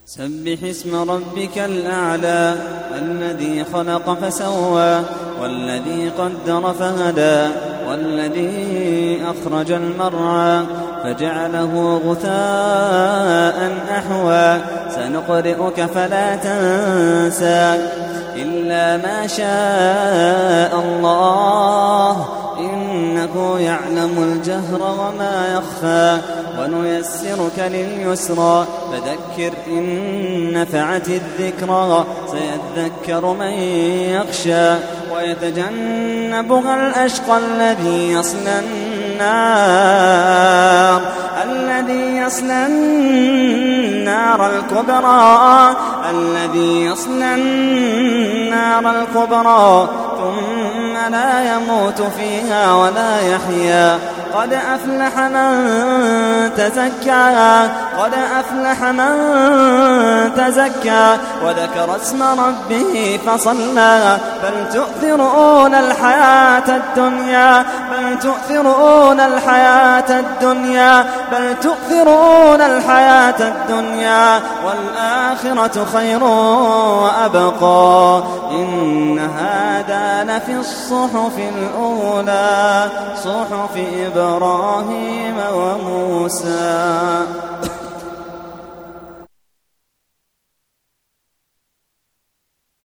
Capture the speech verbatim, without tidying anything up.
سبح اسم ربك الأعلى الذي خلق فسوى والذي قدر فهدى والذي أخرج المرعى فجعله غثاء أحوى سنقرئك فلا تنسى إلا ما شاء الله إنه يعلم الجهر وما يخفى ونيسرك لليسرى فذكر إن نفعت الذكرى سيذكر من يخشى ويتجنبها الأشقى الذي يصلى النار الذي يصلى النار الكبرى الذي يصلى النار الكبرى ثم لا يموت فيها ولا يحيا قد أفلح من تزكى قد أفلح من تزكى وذكر اسم ربه فصلى بل تؤثرون الحياة الدنيا بل تؤثرون الحياة الدنيا بل تؤثرون الحياة الدنيا والآخرة خير وأبقى إن هذا لفي الصحف الأولى صحف إبراهيم وموسى.